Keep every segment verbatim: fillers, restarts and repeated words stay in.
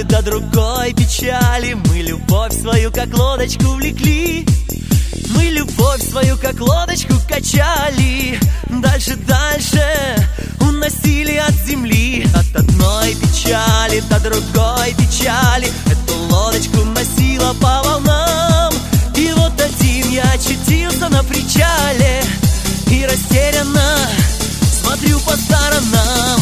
до другой печали. Мы любовь свою, как лодочку, влекли. Мы любовь свою, как лодочку, качали. Дальше, дальше уносили от земли. От одной печали до другой печали. Эту лодочку носила по волнам. И вот один я очутился на причале и растерянно смотрю по сторонам.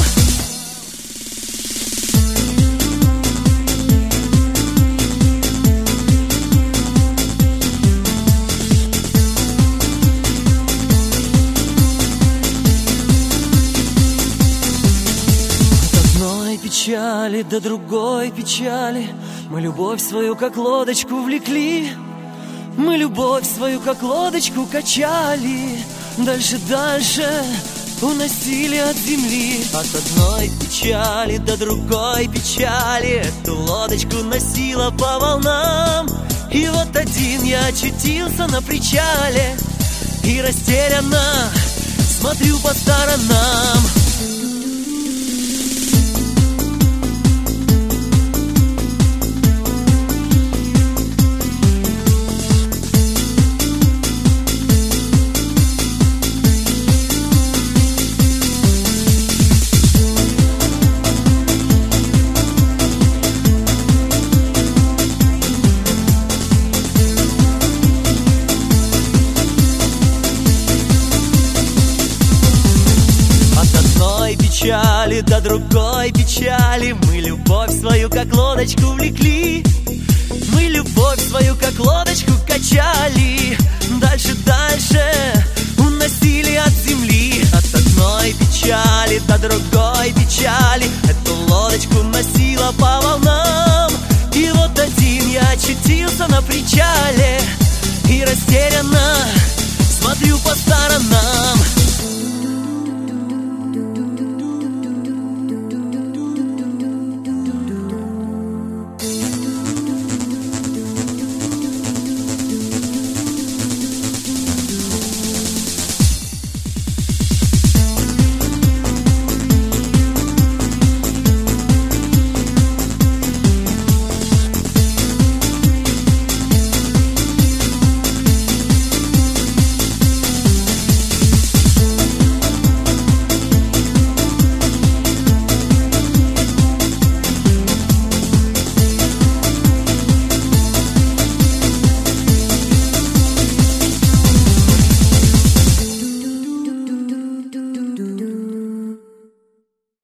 Печали до другой печали. Мы любовь свою, как лодочку, влекли. Мы любовь свою, как лодочку, качали. Дальше, дальше уносили от земли. От одной печали до другой печали. Эту лодочку носила по волнам. И вот один я очутился на причале и растерянно смотрю по сторонам. Печали до другой печали. Мы любовь свою, как лодочку, влекли. Мы любовь свою, как лодочку, качали. Дальше, дальше уносили от земли. От одной печали до другой печали. Эту лодочку носила по волнам. И вот один я очутился на причале и растерянно смотрю по сторонам.